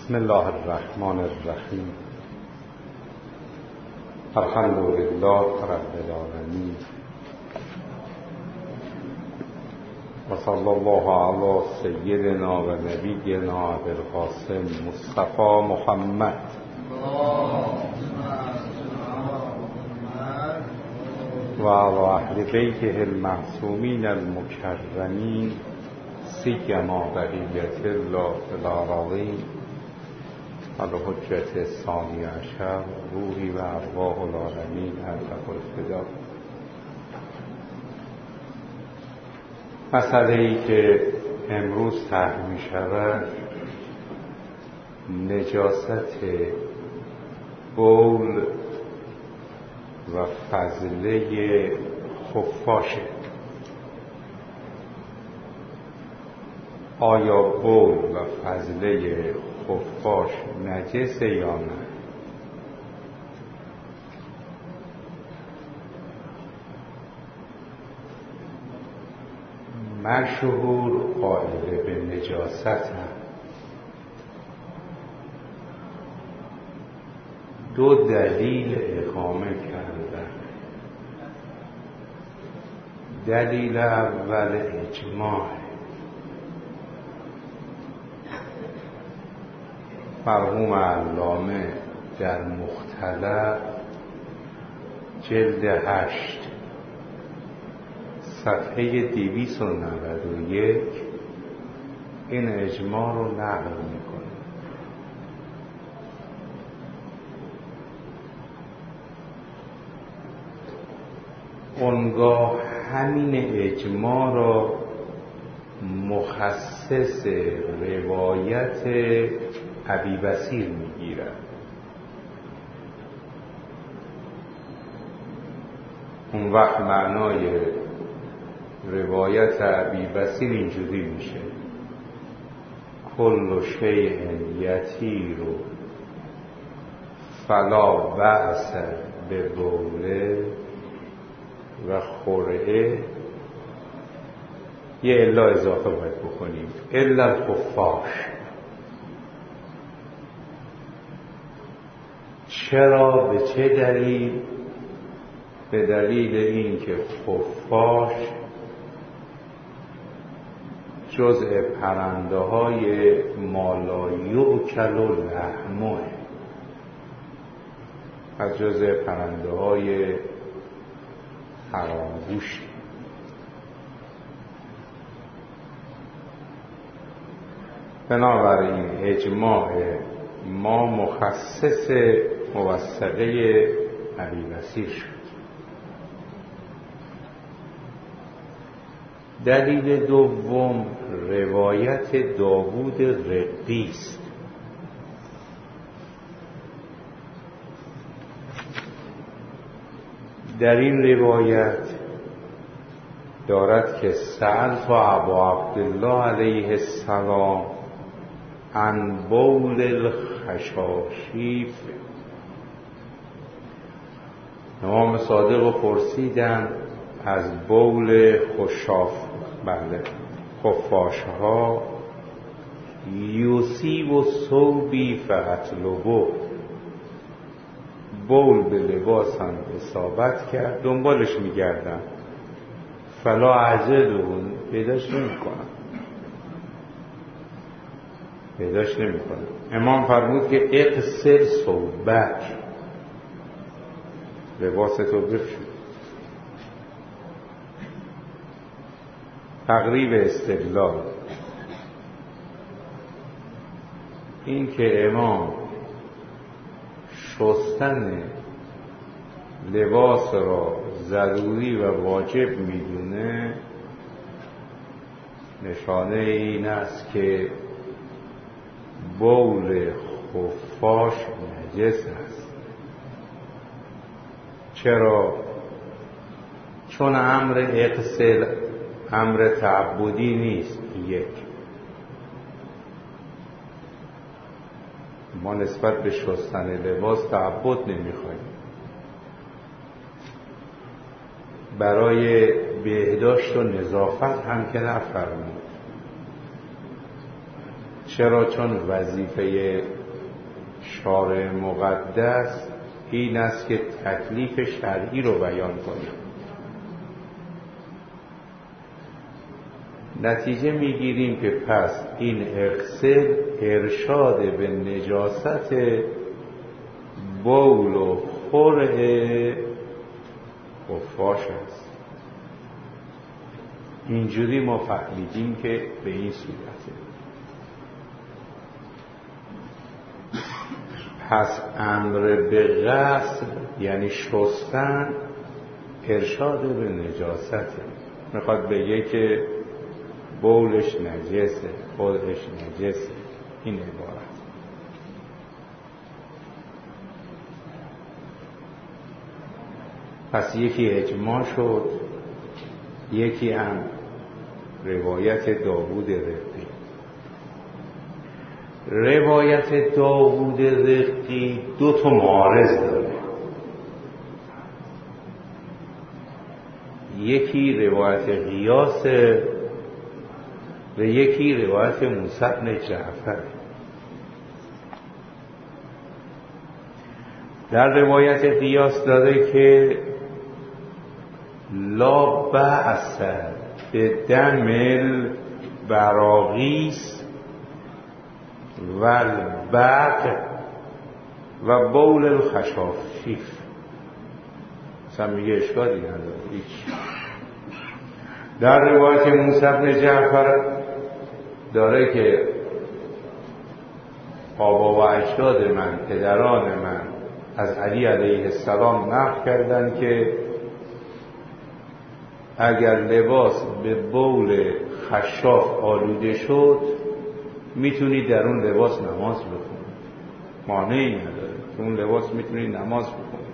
بسم الله الرحمن الرحیم. الحمد لله رب العالمین و صلی الله علی سیدنا و نبینا ابوالقاسم مصطفی محمد و علی اهل بیته المعصومین المکرمین سیما بقیت الله فی الارضین الحجة الثانی عشر روحی و ارواح العالمین انفق الفدا. مسئله‌ای که امروز طرح می شود نجاست بول و فضله خفاشه. آیا بول و فضله خفاش نجسه یا نه؟ مشهور قائل به نجاست هم. دو دلیل اقامه کردن. دلیل اول اجماع. مرحوم علامه در مختلف جلد 8 صفحه 291 این اجماع رو نقل میکنه. اونگاه همین اجماع را مخصص روایت ابی بصیر میگیرد. اون وقت معنای روایت ابی بصیر اینجوری میشه: کل شیء یطیر فلا بأس ببوله و خرعه. یه الا اضافه باید بکنیم: الا الخفاش. چرا؟ به چه دلیل؟ به دلیل این که خفاش جزء پرنده های مالا یؤکل لحمه، از جزء پرنده های حرامگوش. بنابراین اجماع ما مخصص موثقه ابی بصیر شد. دلیل دوم روایت داوود رقی است. در این روایت دارد که سألت ابا عبدالله علیه السلام عن بول الخشاشیف. امام صادق رو پرسیدن از بول خفاش ها. یوسیب و ثوبی فاطلبه، بول به لباسم اصابت کرد دنبالش میگردم، فلا اجدون، پیداش نمیکنم. امام فرمود که اقصر ثوبک، لباستو بپوش. تقریب استدلال این که امام شستن لباس را ضروری و واجب میدونه نشانه این است که بول خفاش نجس است. چرا؟ چون امر اغسل امر تعبدی نیست. یک، ما نسبت به شستن لباس تعبد نمیخوایم. برای بهداشت و نظافت هم که نفرمود. چرا؟ چون وظیفه شارع مقدس این است که تکلیف شرعی رو بیان کنه. نتیجه میگیریم که پس این اغسل ارشاد به نجاست بول و خرع خفاش است. اینجوری ما فهمیدیم که به این صورته. پس امر به غسل یعنی شستن ارشاد به نجاسته. میخواد بگه که بولش نجسه، خودش نجسه. این عبارت. پس یکی اجماع شد، یکی هم روایت داوود رقی. روایت داوود رقی 2 معارض داره. یکی روایت قیاس و یکی روایت موسی بن جعفر. در روایت قیاس داره که لا بأس به دم البراغیث و البق و بول الخشافیف. مثلا میگه اشکالی نداره هیچ. در روایت موسی بن جعفر داره که آبا و اجداد من، پدران من از علی علیه السلام نقل کردن که اگر لباس به بول خشاف آلوده شد میتونی در اون لباس نماز بخونی، مانعی نداره، اون لباس میتونی نماز بخونی.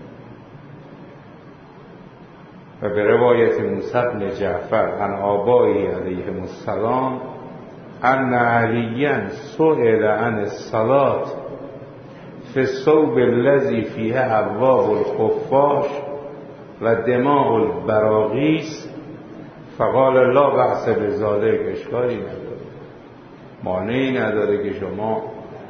و به روایت موسی بن جعفر عن آبایی علیهم السلام ان علیا سئل عن الصلاة فی الثوب الذی فیه ابواب الخفاش و دماء البراغیث فقال لا بأس بذلک. اشکالی نداره، مانعی نداره که شما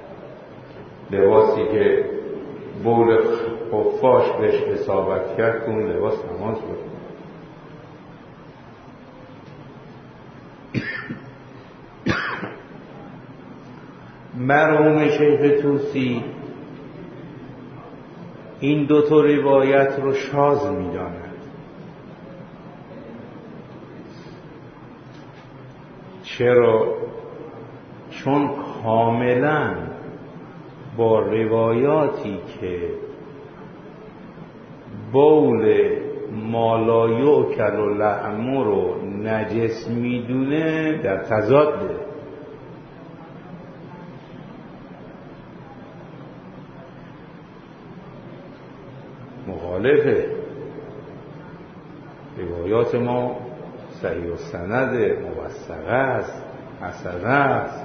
لباسی که بول خفاش بهش اصابت کرد اون لباس نماز بخونید. مرحوم شیخ طوسی این 2 روایت رو شاذ می‌داند. چرا؟ چون کاملا با روایاتی که بول ما لا یؤکل لحمه رو نجس میدونه در تضاده. مخالفه. روایات ما صحیح السند، موثقه است، حسنه است.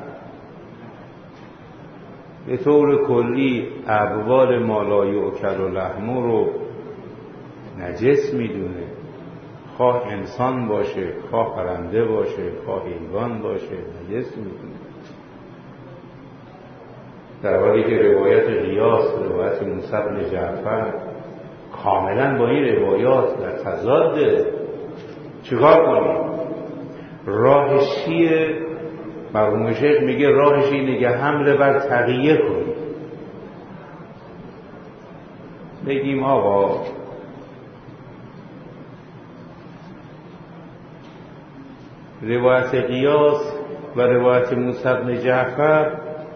به طور کلی ابوال ما لا یؤکل لحمه رو نجس میدونه، خواه انسان باشه، خواه پرنده باشه، خواه حیوان باشه، نجس میدونه. در حالی که روایت قیاس، روایت موسی بن جعفر کاملا با این روایات در تضاده. چیکار کنیم؟ راهش چیه؟ مرحوم شیخ میگه راهش اینه که حمله بر تقیه کنیم. بگیم آقا روایت قیاس و روایت موسی بن جعفر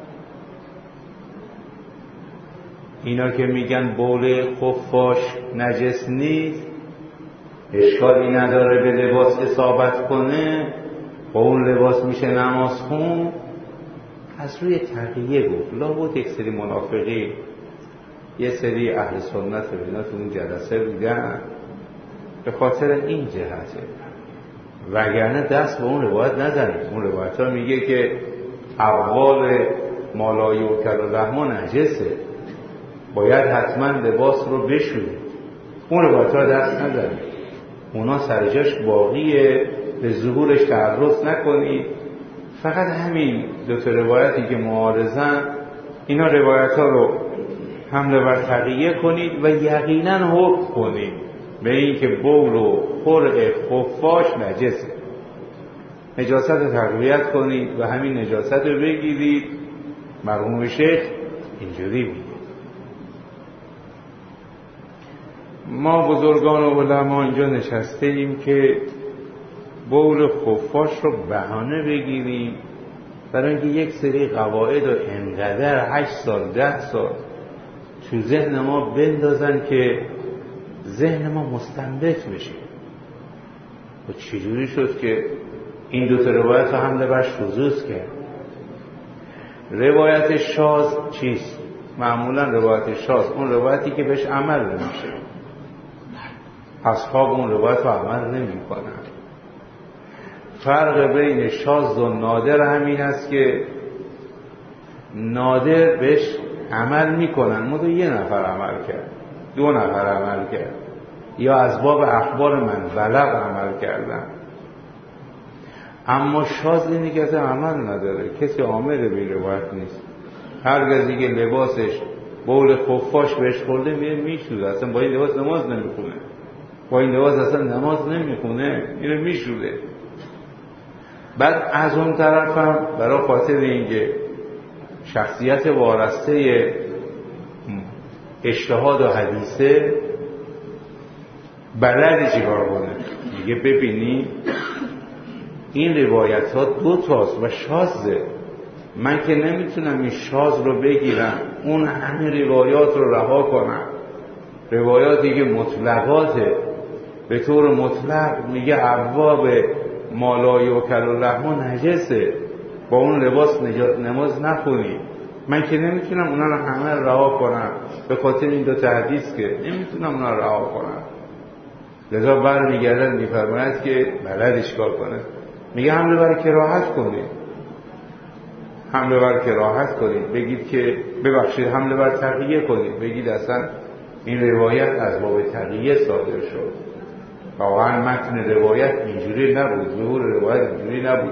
اینا که میگن بول خفاش نجس نیست، اشکالی نداره به لباس اصابت کنه، با اون لباس میشه نماز خون، از روی تقیه گفت. لابد یک سری منافقی، یه سری اهل سنت اینا تو اون جلسه بودن، به خاطر این جهته. وگرنه دست به اون روایت نزنید. اون روایت ها میگه که اول ما لا یؤکل لحمه نجسه، باید حتما لباس رو بشورید. اون روایت ها دست نزنید، اونا سرجاش باقیه، به ظهورش تعرض نکنید، فقط همین دو تا روایتی که معارضن، اینا روایت ها رو حمله بر تقیه کنید و یقینا حکم کنید به این که بول و خرق خفاش نجسه، نجاست رو تقویت کنید و همین نجاست رو بگیرید. مرحوم شیخ اینجوری میگه. ما بزرگان و علما اینجا نشسته ایم که بول خفاش رو بهانه بگیریم برای اینکه یک سری قواعد و انقدر 8 سال 10 سال تو ذهن ما بندازن که ذهن ما مستنبط بشه. و چجوری شد که این دو تا روایت رو حمله بر شذوذ کرد؟ روایت شاذ چیست؟ معمولا روایت شاذ اون روایتی که بهش عمل نمیشه، اصحاب اون روایت رو عمل نمی کنن. فرق بین شاذ و نادر همین است که نادر بهش عمل میکنن، مدو یه نفر عمل کرد، 2 نفر عمل کرد، یا از باب اخبار من بلغ عمل کردن. اما شاذ اینی که عمل نداره، کسی عامل به روایت نیست. هر کسی که لباسش بول خفاش بهش خورده میشوده، اصلا با این لباس نماز نمیخونه، با این لباس اصلا نماز نمیخونه، اینو میشوده. بعد از اون طرف هم برای خاطر اینکه شخصیت وارسته اجتهاد و حدیثه بلد چیکار کنه، میگه ببینی این روایت ها 2 تاست و شاذه، من که نمیتونم این شاذ رو بگیرم اون همه روایات رو رها کنم. روایاتی که مطلقاته، به طور مطلق میگه ابواب مالای و کل و لحم نجسه، با اون لباس نماز نخونی. من که نمیتونم اونا رو همه رها کنم به خاطر این 2 تا حدیث، که نمیتونم اونا رو رها کنم. لذا برمیگردن میفرماید که بلدش کار کنه، میگه حمله بر کراهت کنید، حمله بر کراهت کنید، بگید که ببخشید حمله بر تقیه کنید، بگید اصلا این روایت از باب تقیه صادر شد، واقعا متن روایت اینجوری نبود، ظهور روایت اینجوری نبود.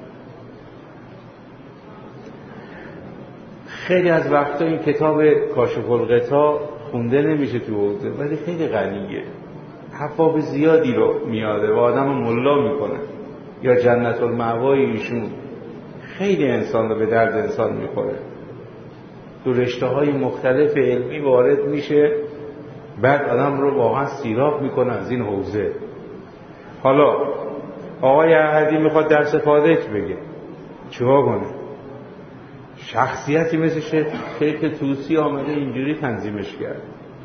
خیلی از وقتا این کتاب کاشف الغطا خونده نمیشه تو حوزه، ولی خیلی غنیه، حفاظ زیادی رو میاده و آدم ملا میکنه. یا جنت المأوای ایشون خیلی انسان رو به درد انسان میخوره، تو رشته های مختلف علمی وارد میشه، بعد آدم رو واقعا سیراب میکنه از این حوزه. حالا آقای احدی میخواد درس فادک بگه، چیکار کنه؟ شخصیتی مثل شیخ طوسی آمده اینجوری تنظیمش کرد.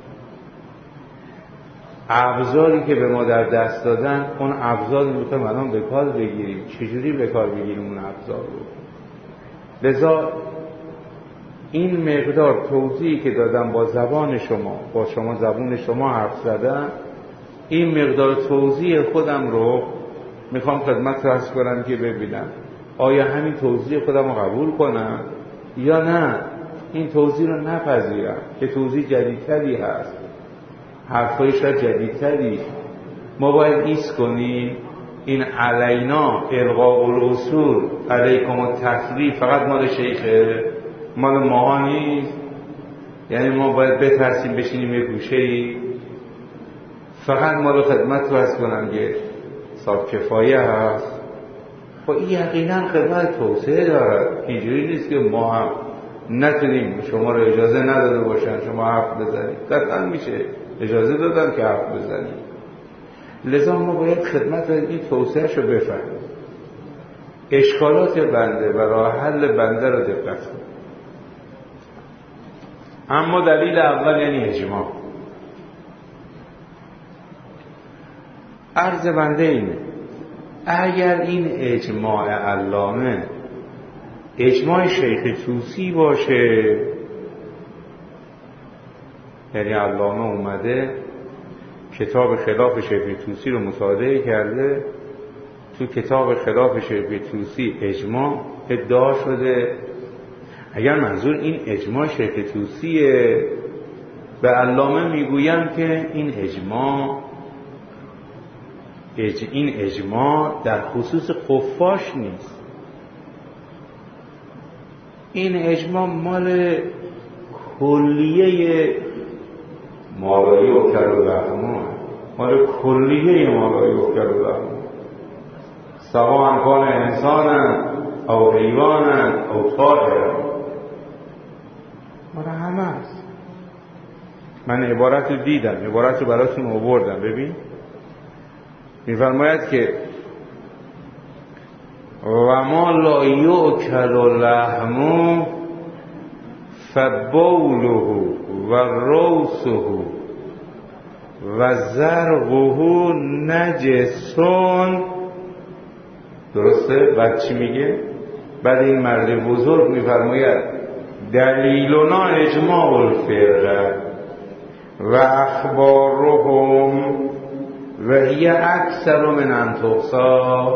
ابزاری که به ما در دست دادن، اون ابزار رو میخوایم الان به کار بگیریم. چجوری به کار بگیریم اون ابزار رو؟ لذا این مقدار توضیحی که دادم با زبان شما، با شما زبون شما حرف زدم، این مقدار توضیح خودم رو میخوام خدمت عرض کنم که ببینم آیا همین توضیح خودم رو قبول کنم یا نه این توضیح رو نپذیرم که توضیح جدیدتری هست، حرفای شاید جدیدتری. ما باید ایست کنیم این علینا الغاء الاصول علیکم التکلیف فقط مال شیخه، مال ماها نیست. یعنی ما باید بترسیم بشینیم یه گوشه‌ای فقط مال خدمت رو هست کنم که صاحب کفایه هست. خب این یقینا خدمت توسعه دارد، اینجوری نیست که ما هم نتونیم، شما رو اجازه نداده باشن شما حرف بزنید، قطعا میشه اجازه دادن که حرف بزنید. لذا ما باید خدمت این توسعه‌اش رو بفهمیم، اشکالات بنده و راه حل بنده رو دقت کنیم. اما دلیل اول یعنی اجماع. عرض بنده اینه اگر این اجماع علامه اجماع شیخ طوسی باشه، یعنی علامه اومده کتاب خلاف شیخ طوسی رو مطالعه کرده، تو کتاب خلاف شیخ طوسی اجماع ادعا شده، اگر منظور این اجماع شیخ طوسیه، به علامه میگویم که این اجماع در خصوص خفاش نیست، این اجماع مال کلیه مالایی و کرالرحمن، مال کلیه مالایی و کرالرحمن، سواء کان انسانن او حیوانن او طائرن، مال همه است. من عبارت رو دیدم، عبارت رو براتون آوردم. ببین میفرماید که و ما لا یؤکل لحمه فبوله و روسه و زرقه نجسون. درسته؟ بعد چی میگه؟ بعد این مرد بزرگ میفرماید دلیلنا اجماع الفقه و اخبارهم و هی اکثر من ان تحصی.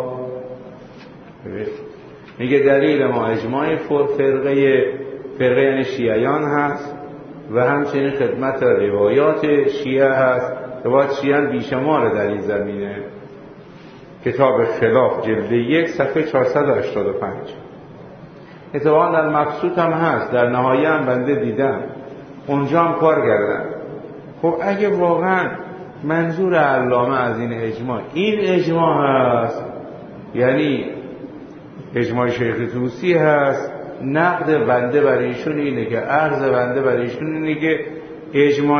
میگه دلیل ما اجماع فرقه یعنی شیعیان هست و همچنین خدمت روایات شیعه هست. روایات شیعه بیشمار در این زمینه. کتاب خلاف جلد 1 صفحه 485. اتفاقا در مبسوط هم هست، در نهایه هم بنده دیدم، اونجا هم کار کردن. خب اگه واقعا منظور علامه از این اجماع هست، یعنی اجماع شیخ طوسی هست، نقد بنده برای ایشون اینه که عرض بنده برای ایشون اینه که اجماع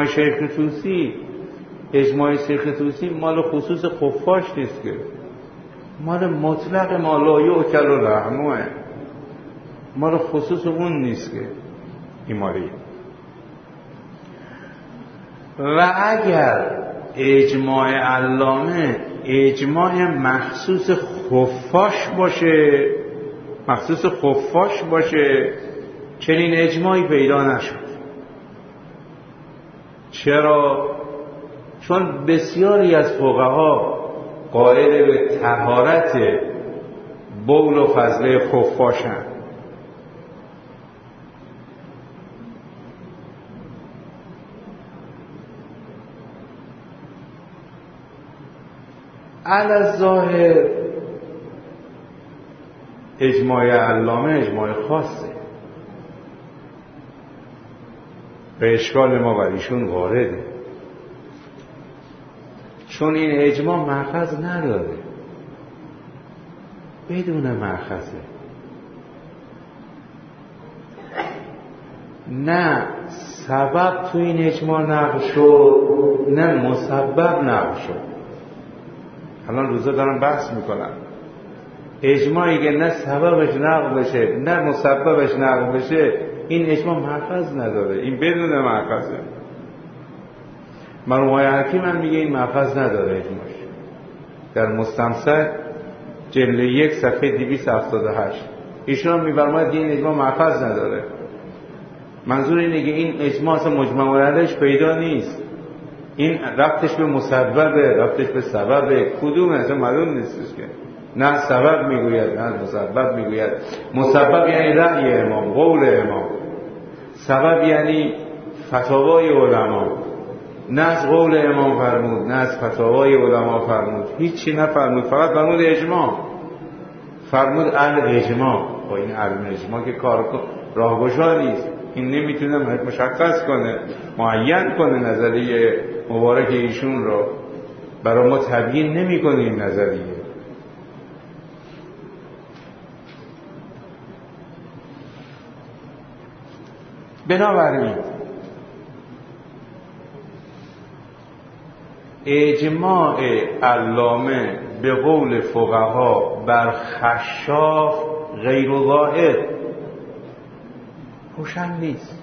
شیخ طوسی مال خصوص خفاش نیست، که مال مطلق ما لا یؤکل لحمه، مال خصوص اون نیست که این مالی. و اگر اجماع علامه اجماع مخصوص خفاش باشه چنین اجماعی پیدا نشد. چرا؟ چون بسیاری از فقها قائل به طهارت بول و فضله خفاشند. علی الظاهر اجماع علامه اجماع خاصه، به اشکال ما بر ایشون وارده، چون این اجماع مأخذ نداره، بدون مأخذه. نه سبب تو این اجماع نقل شد، نه مسبب نقل شد. الان روزا دارم بحث میکنم، اجماعی که نه سببش نقل بشه نه مسببش نقل بشه، این اجماع مأخذ نداره، این بدون مأخذه. مرحوم آقای حکیم هم میگه این مأخذ نداره اجماعش. در مستمسک جلد 1 صفحه 278 ایشون میفرماید این اجماع مأخذ نداره. منظور اینه که این اجماع اصلا مجمع علیهش پیدا نیست، این ربطش به مسببه، ربطش به سببه، کدوم اصلا معلوم نیستش که نه سبب میگوید نه مسبب میگوید. مسبب یعنی رأی امام، قول امام، سبب یعنی فتاوای علما، نه از قول امام فرمود نه از فتاوای علما فرمود، هیچی نفرمود، فقط فرمود اجماع، فرمود الاجماع. با این علم اجماع که کار راهگشا نیست، این نمیتونه مشخص کنه، معین کنه نظریه مبارک ایشون رو، برای ما تبیین نمیکنه این نظریه. بنابراین اجماع علامه به قول فقها بر خشاف غیر ظاهر، روشن نیست.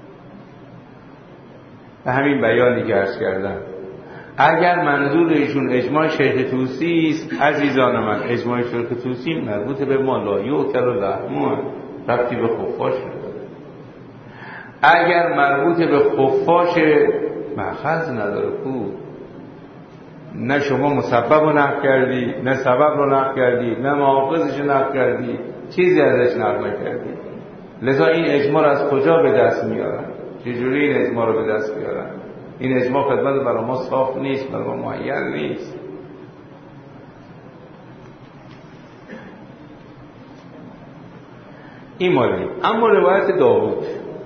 به همین بیانی که عرض کردم، اگر منظور ایشون اجماع شیخ طوسی است، عزیزان من، اجماع شیخ طوسی مربوط به ما لا یؤکل لحمه، ربطی به خفاش نداره. اگر مربوط به خفاش مأخذ نداره، کو نه شما مسبب رو نقل کردی، نه سبب رو نقل کردی، نه محافظش رو نقل کردی، چیزی ازش نقل نکردی. لذا این اجماع رو از کجا به دست میارن؟ چجوری این اجماع رو به دست میارن؟ این اجماع خدمت برای ما صاف نیست، برای ما معین نیست. این مالی. اما روایت داوود،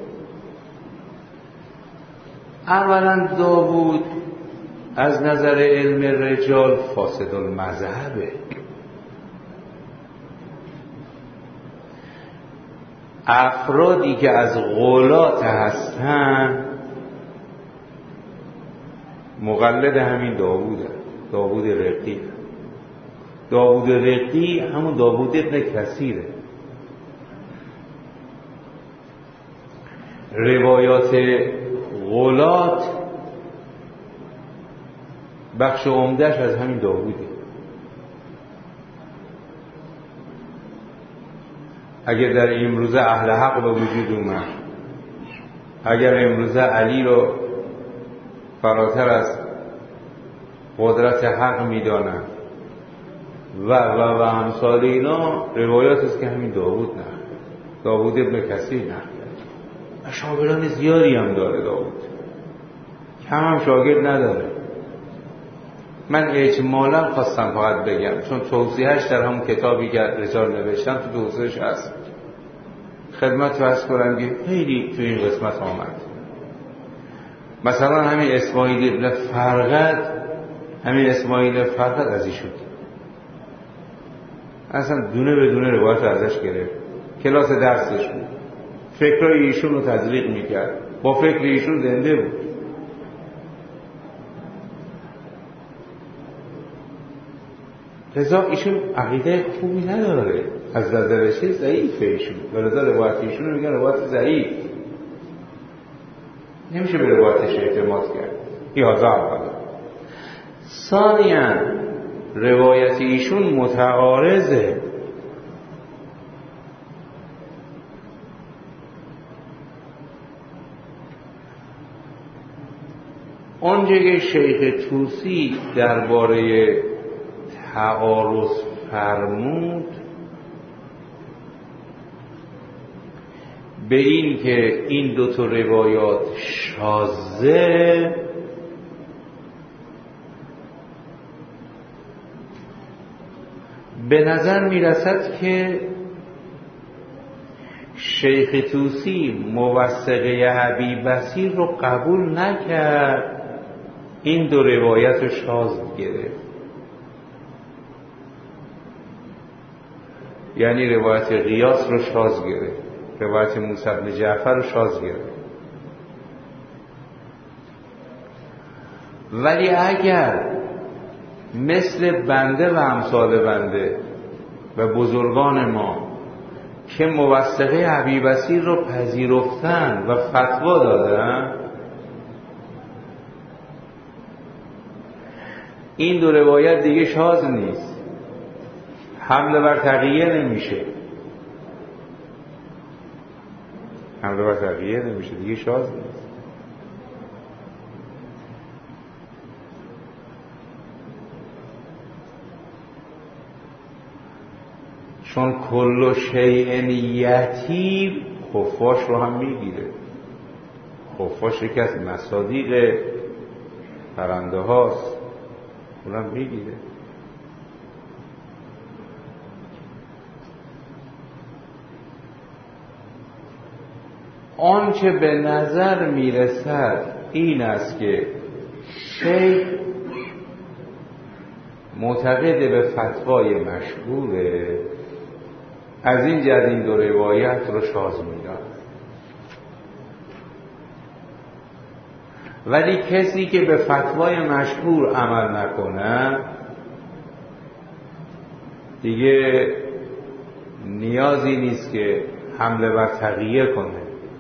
اولا داوود از نظر علم رجال فاسد المذهبه. افرادی که از غلات هستن مقلد همین داووده، داوود رقی. داوود رقی همون داوود ابن کثیره. روایات غلات بخش عمدهش از همین داووده. اگر در امروزه اهل حق به وجود اومد، اگر امروزه علی رو فراتر از قدرت حق میدانن و امثال اینا، روایات است که همین داوود نه، داوود ابن کثیر نه. شاگردان زیادی هم داره داوود، کم هم شاگرد نداره. من اجمالا خواستم فقط بگم، چون توضیحش در همون کتابی که رجال نوشتن تو توضیحش هست، خدمت فرض کنم که خیلی تو این قسمت آمد. مثلا همین اسماعیل ابن فرقد از ایشون اصلا دونه به دونه روایت ازش گرفت، کلاس درسش بود، فکرای ایشون رو تزریق میکرد، با فکر ایشون زنده بود. لذا ایشون عقیده خوبی نداره، از نظر چیز ضعیفه ایشون، ولذا روایت ایشون رو میگن روایت ضعیف، نمیشه به روایتش اعتماد کرد. یازده اولا. ثانیاً روایت ایشون متعارضه. آنجا که شیخ طوسی درباره تعارض فرمود به این که این دو تا روایات شاذه، به نظر میرسد که شیخ طوسی موثقه حبیب بصیر رو قبول نکرد، این دو روایت رو شاذ گرفت. یعنی روایت قیاس رو شاذ گرفت، روایت موسی بن جعفر رو شاذ گرفت. ولی اگر مثل بنده و امثال بنده و بزرگان ما که موثقه حبیب بصیر رو پذیرفتن و فتوا دادن، این دو روایت دیگه شاذ نیست، حمله بر تقیه نمیشه، حمله بر تقیه نمیشه، دیگه شاذ نیست. چون کل شیء یتیم خفاش رو هم میگیره. خفاش یکی از مصادیق پرنده هاست، اون هم میگیره. آنچه به نظر میرسد این است که شیخ معتقد به فتوای مشهوره، از این جهت این دو روایت رو شاذ میداد. ولی کسی که به فتوای مشهور عمل نکنه دیگه نیازی نیست که حمله بر تقیه کنه،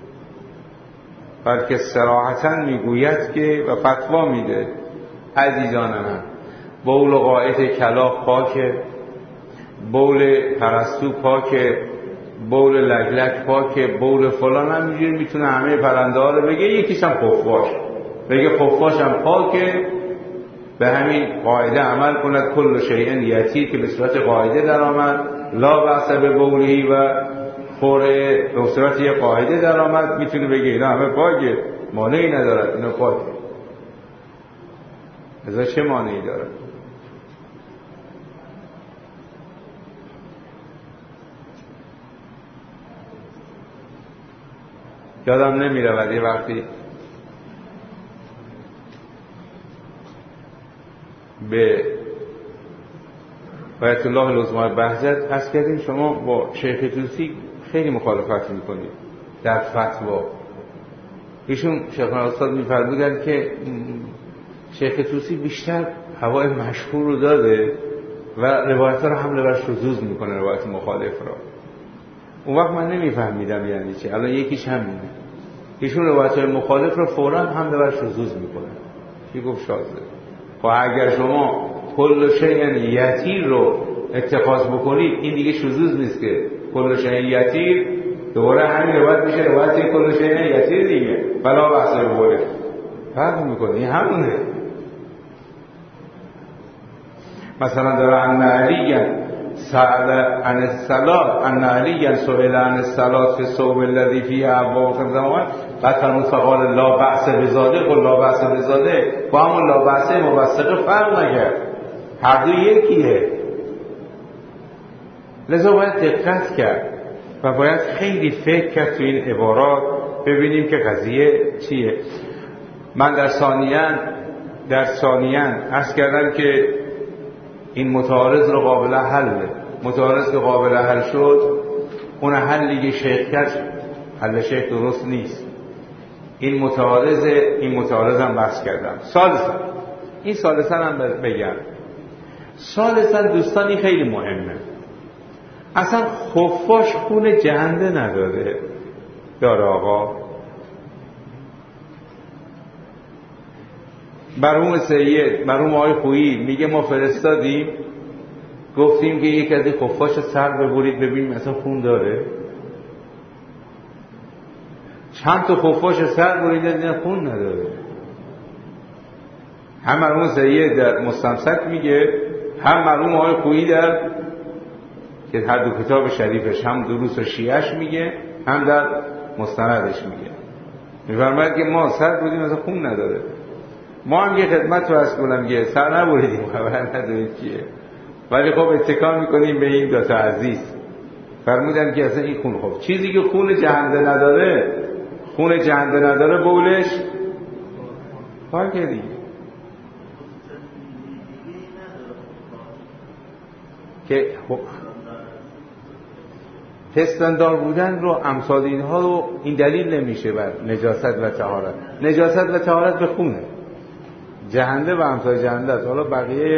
بلکه صراحتاً میگوید که و فتوا میده عزیزان من، بول قائط کلاغ پاکه، بول پرستو پاکه، بول لگلک پاکه، بول فلان، هم اینجوری میتونه همه پرنده ها رو بگه. یکیش هم خفاش بگه خفاش هم پاکه، به همین قاعده عمل کند. کل شیء یتیر که به صورت قاعده در آمد، لا بأس ببولی و خوره به صورت یه قاعده در آمد، میتونه بگه اینا همه پاکه، مانعی ندارد، اینا پاکه. ازا چه مانعی دارد؟ یادم نمیرود یه وقتی به آیت الله العظمی بهجت عرض کردیم شما با شیخ طوسی خیلی مخالفت میکنید در فتوا. ایشون شیخنا استاد میفرمودن که شیخ طوسی بیشتر هوای مشهور رو داده و روایت ها رو حمله بر شذوذ میکنه، روایت مخالف را. اون وقت من نمیفهمیدم یعنی چی. الان یکیش همینه، ایشون روایت های مخالف رو فوراً حمله بر شذوذ میکنه. چی گفت شاذ؟ خب اگر شما کل شیء یتیر رو اتخاذ بکنید این دیگه شذوذ نیست که کل شیء یتیر دوباره همین روایت میشه روایت کل شیء یتیر دیگه، بلا بحث بوله فرق میکنه. این همونه. مثلا داره ان علی سأل عن الصلاة، ان علی سئل عن الصلاة فی الصوم الذی فیه ابواب الزمان قطعا فقال لا بأس بذلک و لا بأس بذلک، با همون لا بأس موثق فرق نکرد، هر دو یکیه. لذا باید دقت کرد و باید خیلی فکر کرد تو این عبارات ببینیم که قضیه چیه. من در ثانیاً عرض کردم که این متعارض رو قابل حل، متعارض که قابل حل شد اون حلی که شیخ کرد حل شیخ درست نیست. این متعارض هم بحث کردم. ثالثاً هم بگم. ثالثاً دوستانی خیلی مهمه. اصلا خفاش خون جهنده نداره. داره آقا. مرحوم سید، مرحوم آقای خویی میگه ما فرستادیم گفتیم که یک از این خفاش سر ببرید ببینیم اصلا خون داره. چند تا خفاش سر برید این خون نداره. هم مرحوم سید در مستمسک میگه، هم مرحوم آقای خویی در که هر دو کتاب شریفش هم دروس شیعش میگه هم در مستندش میگه. میفرماید که ما سر بودیم اصلا خون نداره. ما هم یه خدمت رو از کنم که سر نبریدیم خبر نداریم چیه، ولی خب اتکا میکنیم به این داتا عزیز. فرمودن که اصلا این خون، خب چیزی که خون جهنده نداره بولش پاکه دیگه. که پستاندار بودن رو امثال اینها رو این دلیل نمیشه بر نجاست و طهارت. نجاست و طهارت به خونه، جهنده و امثال جهنده است. حالا بقیه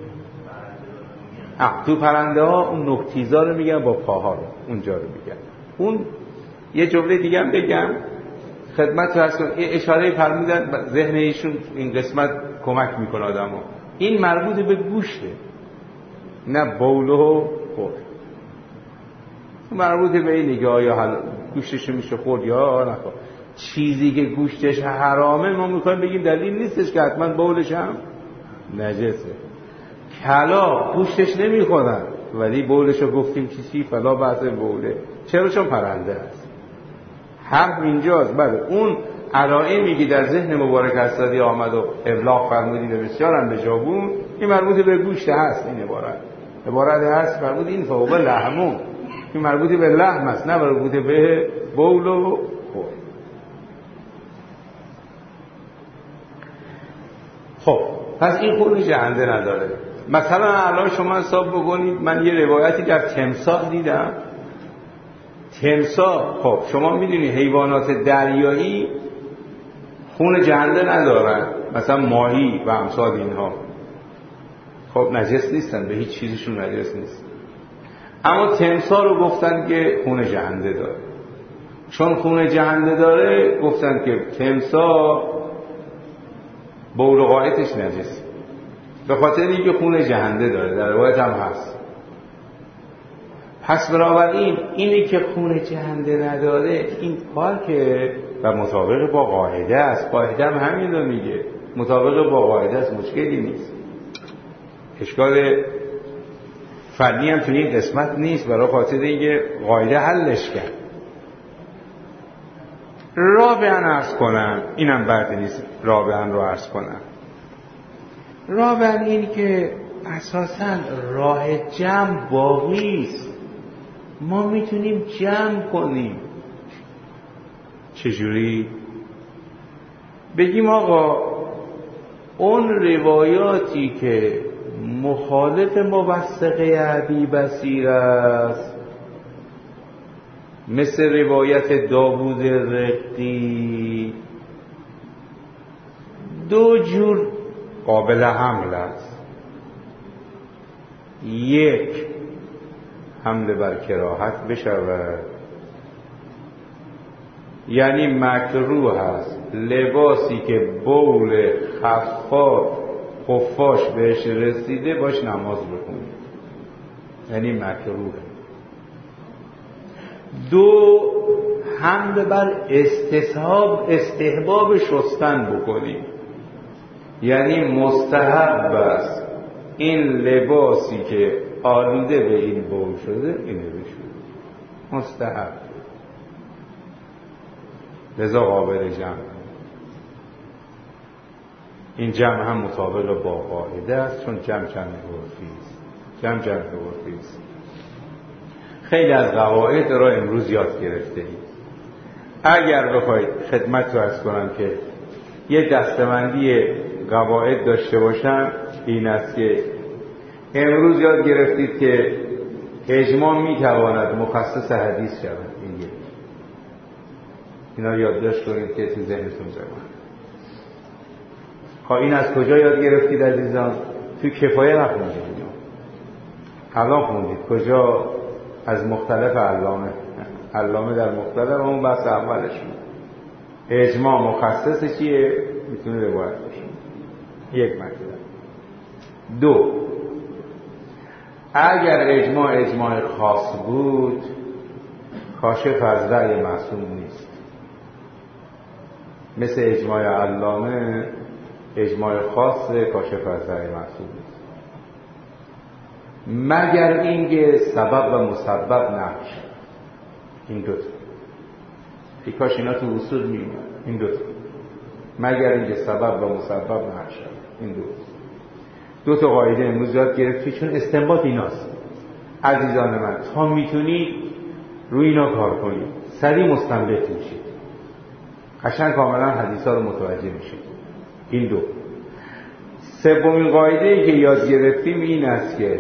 تو پرنده ها اون نکتیزا رو میگن با پاها رو اونجا رو میگن. اون یه جمله دیگه هم بگم خدمت رو هست کنم. اشاره فرمودن ذهن ایشون این قسمت کمک میکنه آدمو. این مربوط به گوشته نه بول و خور. مربوط به اینه که آیا گوشتش میشه خورد یا نخورد. چیزی که گوشتش حرامه ما میخوایم بگیم دلیل نیستش که حتما بولش هم نجسه. کلا گوشتش نمیخورن ولی بولش رو گفتیم چیزی فلا بحث بوله. چرا؟ چون پرنده است. حرف اینجاست. بله اون علائمی که در ذهن مبارک حضرت آمد و ابلاغ فرمودی به بسیارم به جابون، این مربوط به گوشت هست. این عبارت هست مربوط این فوق لحمون، این مربوط به لحم است نه مربوط به بول و خور. خب پس این خون جهنده نداره. مثلا الان شما حساب بکنید، من یه روایتی در تمساح دیدم. تمساح خب شما میدونی حیوانات دریایی خون جهنده ندارن، مثلا ماهی و امثال اینها خب نجس نیستن، به هیچ چیزشون نجس نیست. اما تمساح رو گفتن که خون جهنده داره. چون خون جهنده داره گفتن که تمساح بول و غایطش نجس، به خاطر اینکه خون جهنده داره. در روایت هم هست. پس بنابراین اینی که خون جهنده نداره این پاکه و مطابق با قاعده است. قاعده هم همین رو میگه، مطابق با قاعده است، مشکلی نیست. اشکال فنی هم توی این قسمت نیست، برای خاطر اینکه قاعده حلش کرد. رابعاً عرض کنم، اینم بد نیست رابعاً رو عرض کنم. رابعاً این که اساساً راه جمع باقی است. ما میتونیم جمع کنیم. چجوری؟ بگیم آقا اون روایاتی که مخالف موثقه ابی بصیر است، مثل روایت داوود رقی، دو جور قابل حمل است. یک، حمل بر کراهت بشود، یعنی مکروه است لباسی که بول خفاش بهش رسیده باش نماز بخونی، یعنی مکروه. دو، حمل بر استحباب شستن بکنی، یعنی مستحب است این لباسی که آلوده به این بول شده اینو بشوری، مستحب، لذا قابل جمع. این جمع هم مطابق با قاعده است، چون جمع عرفی است. جمع عرفی است. خیلی از قواعد را امروز یاد گرفته اید. اگر بخواید خدمت رو عرض کنم که یه دسته‌بندی قواعد داشته باشم، این است که امروز یاد گرفتید که اجماع میتواند مخصص حدیث شود. اینا یادداشت کنید که تو ذهنتون جمع. این از کجا یاد گرفتید عزیزان؟ تو کفایه نخوندید، الان خوندید. کجا؟ از مختلف علامه در مختلف، اون بحث اولشون. اجماع مخصص چیه؟ میتونه روایت باشه. یک مطلب. دو، اگر اجماع خاص بود، کاشف از رأی معصوم نیست. مثل اجماع علامه اجماع خاص کاشف از رأی معصوم نیست، مگر اینکه سبب و مسبب نقش. این دوتا کاش اینا تو اصول میمونه. این دوتا مگر اینکه سبب و مسبب نقش. این دو تا قاعده امروز یاد گرفتی، چون استنباط ایناست. عزیزان من، تا میتونید روی اینا کار کنید، سریع مستنبط میشید، قشنگ کاملا حدیثا رو متوجه میشید. این دو. سومین قاعده ای که یاد گرفتیم این است که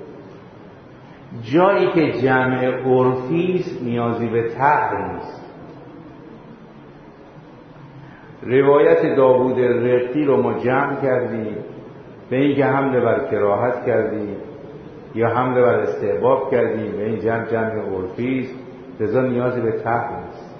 جایی که جمع عرفی است نیازی به طهر نیست. روایت داوود رقی رو ما جمع کردیم به این که حمله بر کراهت کردیم یا حمله بر استحباب کردیم، به این جمع عرفی است، لذا نیازی به طهر نیست.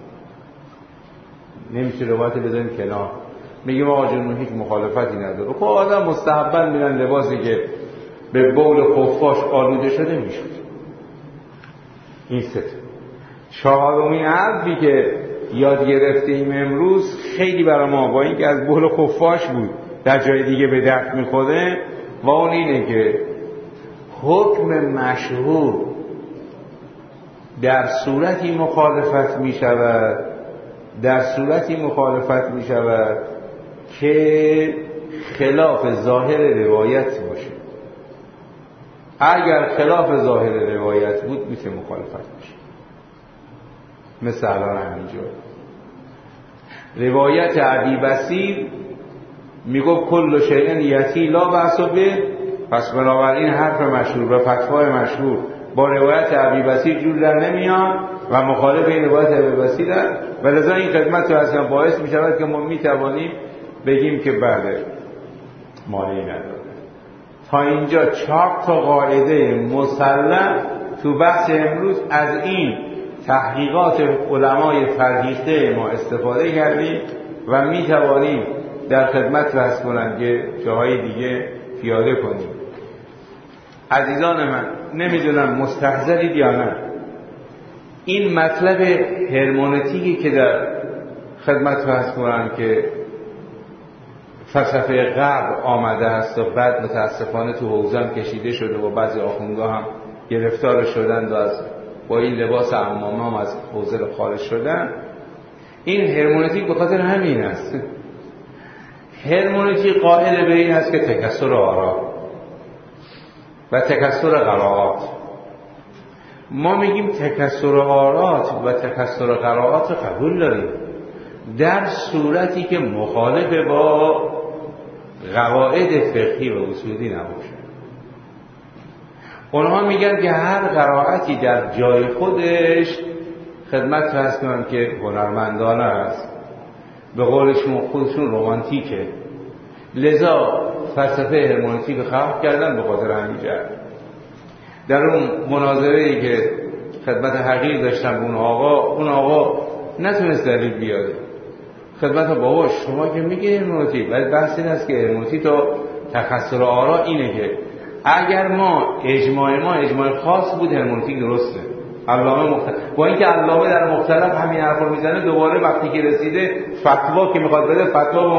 نمیشه روایت بذاریم کنار، میگیم آقا جون هیچ مخالفتی نداره. خب آدم مستحباً میرن لباسی که به بول خفاش آلوده شده میشود. این سه. چهارمین حرفی که یاد گرفتیم امروز خیلی برای ما، با اینکه از بول خفاش بود در جای دیگه به درد میخوره، و اون اینه که حکم مشهور در صورتی مخالفت می شود که خلاف ظاهر روایت باشه. اگر خلاف ظاهر روایت بود میشه مخالفت باشه. مثل الان همینجا روایت ابی بصیر میگو کل شیء یتی لا بأس به، پس بنابراین حرف مشهور و فتوای مشهور با روایت ابی بصیر جور در نمیاد و مخالف این روایت ابی بصیر است، و لذا این خدمت رو اصلا باعث می شود که ما می توانیم بگیم که بله مانعی نداره. تا اینجا 4 تا قاعده مسلم تو بحث امروز از این تحقیقات علمای فرهیخته ما استفاده کردیم و می توانیم در خدمت رس کنند که جاهای دیگه پیاده کنیم. عزیزان من، نمیدونم مستحضرید یا نه، این مطلب هرمنوتیکی که در خدمت رس کنند که فلسفه غرب آمده است و بعد متاسفانه تو حوزه هم کشیده شده و بعضی آخوندها هم گرفتار شدند و با این لباس عمامه هم از حوزه خارج شدن. این هرمنوتیک به خاطر همین است. هرمنوتیک قائل به این است که تکثر آرا و تکثر قرائات. ما میگیم تکثر آرات و تکثر قرائات رو قبول داریم، در صورتی که مخالف با قواعد فقهی و اصولی نباشه. اونها میگن که هر قرائتی در جای خودش خدمت فرض کنن که هنرمندانه است، به قولشون خودشون رمانتیکه، لذا فلسفه هرمنوتیک خلق کردن به خاطر همین جهت. در اون مناظره‌ای که خدمت حقیر داشتم اون آقا نتونست دلیل بیاره. خدمت بابا شما که میگه هرمنوتیک، ولی بحث این است که هرمنوتیک تا تکثر آرا اینه که اگر ما اجماع خاص بود هرمنوتیک درسته. علامه مختلف با اینکه علامه در مختلف همین حرفو میزنه، دوباره وقتی که رسیده فتوا که میخواد بده فتوا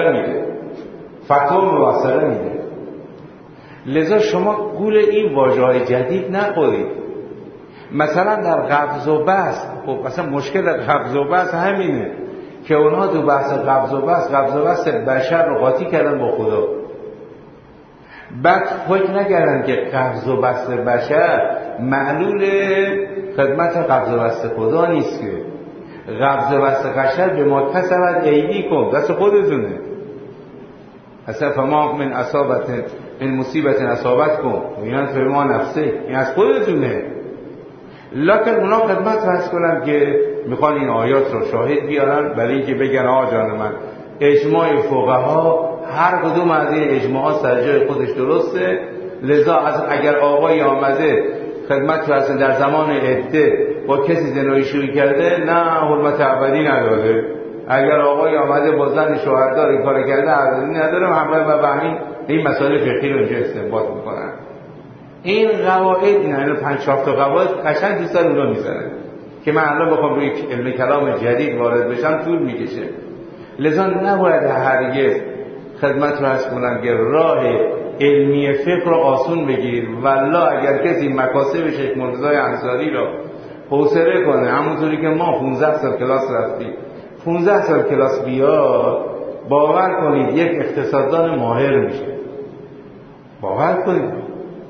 موثقه میده. لذا شما گول این واژه‌های جدید نخورید. مثلا در قبض و بسط، خب مثلا مشکل در قبض و بسط همینه که اونها تو بحث قبض و بسط بشر رو قاطی کردن با خدا. بعد فکر نکردن که قبض و بسط بشر معلول خدمت قبض و بسط خدا نیست، که قبض و بسط بشر به ما کسبت ایدیکم، دست خودتونه. اصلا فما من اصابت من مصیبت اصابت کن میان فرما نفسه، این از خودتونه. لکن اونا خدمت فرض کنن که میخوان این آیات رو شاهد بیارن برای اینکه بگن آقا جان من اجماع فقها هر کدوم از این اجماعات سر جای خودش درسته، لذا اگر آقای آمده خدمت فرض در زمان عده با کسی زنایی شروع کرده، نه حرمت ابدی نداره. اگر آقای آمده با زن شوهردار این کار کرده ابدی نداره. همراه با همین این مسائل فقهی رو اینجا استنباط میکنن. این قواعد، این 5-6 تا قواعد قشنگ تو سر اونا میزنن که من الان بخوام روی علم کلام جدید وارد بشم طول میکشه. لذا نباید هرگز خدمت رو هست کنم که راه علمی فقه رو آسون بگیر. والله اگر کسی مکاسب شیخ مرتضی انصاری رو حوصله کنه، همونطوری که ما 15 سال کلاس رفتیم، 15 سال کلاس بیاد، باور کنید یک اقتصاددان ماهر میشه. باور کنید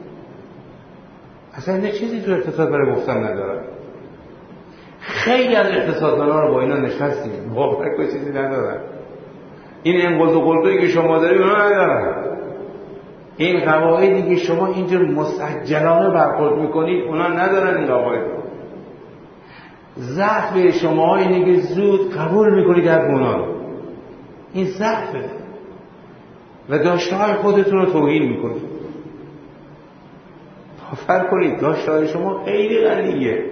اصلا نه چیزی تو اقتصاد برای گفتن ندارم. خیلی از اقتصاددان‌ها رو با اینا نشستیم، واقعا کوئی چیزی ندارن. این انقلد و قلدویی که شما دارید اونا ندارن. این قواعدی که شما اینجور مسجلانه برخورد میکنید اونا ندارن. این قواعد ضعف شما اینه که زود قبول میکنید در اونا رو. این ضعفه و داشته‌های خودتون رو توهین میکنید. فرق کنید داشته‌های شما خیلی غنیه.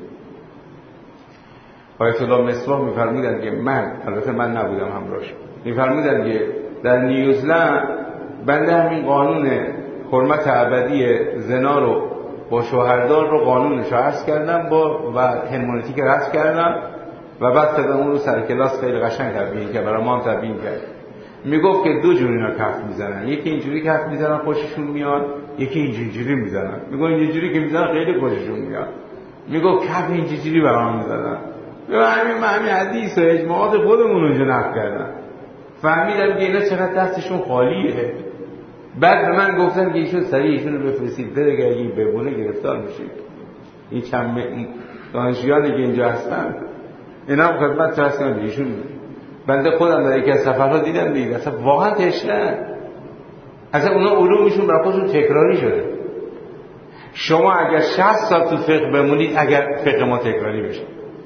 آیت الله مصباح می‌فرمودند که البته من نبودم همراهش، می‌فرمودند که در نیوزلند بنده همین قانون حرمت ابدی زنا رو با شوهردار رو قانونش عرض کردم و هرمنوتیک رد کردم و بعد خدام اون رو سر کلاس خیلی قشنگ تبیین کرد، برای ما هم تبیین کرد. میگفت که دو جور اینا کف میزنن، یکی اینجوری کف میزنن خوششون میاد، یکی اینجوری میزنن. میگفت اینجوری که میزنن خیلی خوششون میاد. میگفت کف اینجوری برام میزنن. همین حدیث و اجماعات خودمون اونجا نقل کردن. فهمیدم که اینا چقدر دستشون خالیه. بعد به من گفتن که ایشون سریع ایشون رو بفرستید بره، اگه این ببونه گرفتار میشید. این چند دانشجویانی که اینجا هستن اینا هم خدمت فرض کنید ایشون بنده خودم در یکی از سفرها دیدم دیگه اصلا واقعا تشنه. اصلا اونا علومشون برای خودشون تکراری شده. شما اگر 60 سال تو فقه بمونید، اگر فقه ما تکراری بشه.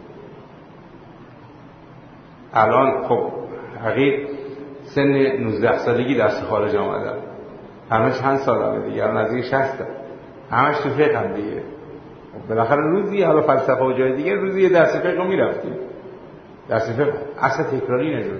الان خب حقیق سن 19 سالگی درس خارج آمدن، همه چند سال دیگه، الان نزدیک 60 همش تو فقه هم دیگه. بالاخره روزی حالا فلسفه و جای دیگه روزی یه درس فقه رو میرفتیم. درس فقه اصلا تکراری نشد.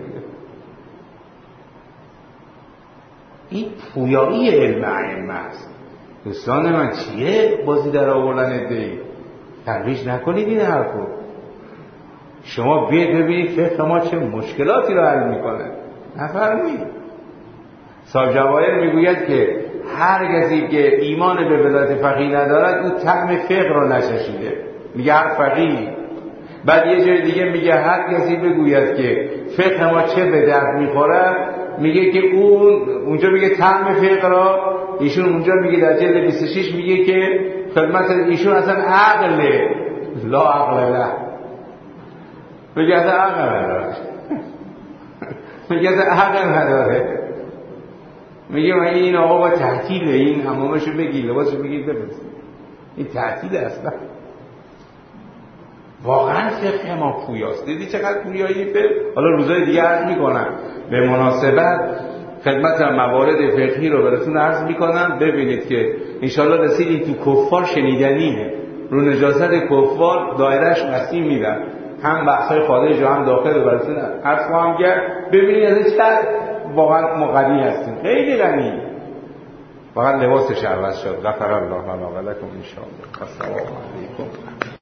این پویایی علم ائمه است. دوستان من چیه بازی در آوردن ادعی؟ ترویج نکنید این حرفو. شما بیاید ببینید فقه ما چه مشکلاتی رو حل میکنه. نفرمید. صاحب جواهر میگوید که هر کسی که ایمان به ولایت فقیه ندارد او طعم فقه رو نچشیده. میگه هر فقیه. بعد یه جای دیگه میگه هر کسی بگوید که فقه ما چه به درد میخوره، میگه که اونجا میگه طعم فقه را، ایشون اونجا میگه در جلد 26 میگه که خدمت ایشون اصلا عقله لا عقل له، میگه اصلا عقل نداره. میگه عقل نداره. میگه مگه این آقا با تعطیله، این حمامشو بگیر لباسشو بگیر ببرید، این تعطیل اصلا. واقعا فقه ما پویاست. دیدی چقدر پویایی فقه؟ حالا روزای دیگه عرض میکنم به مناسبت خدمت موارد فقهی رو براتون عرض میکنم، ببینید که انشالله رسیدید تو کفار شنیدنیه، رو نجاست کفار دایرش وسیع میدن، هم بحثای خارج و هم داخل رو براتون عرض خواهم کرد. ببینید از چقدر واقعا ما غنی هستیم، خیلی غنی. فقط لباسش عوض شد. غفر الله لنا و لکم ان شاء الله. السلام علیکم.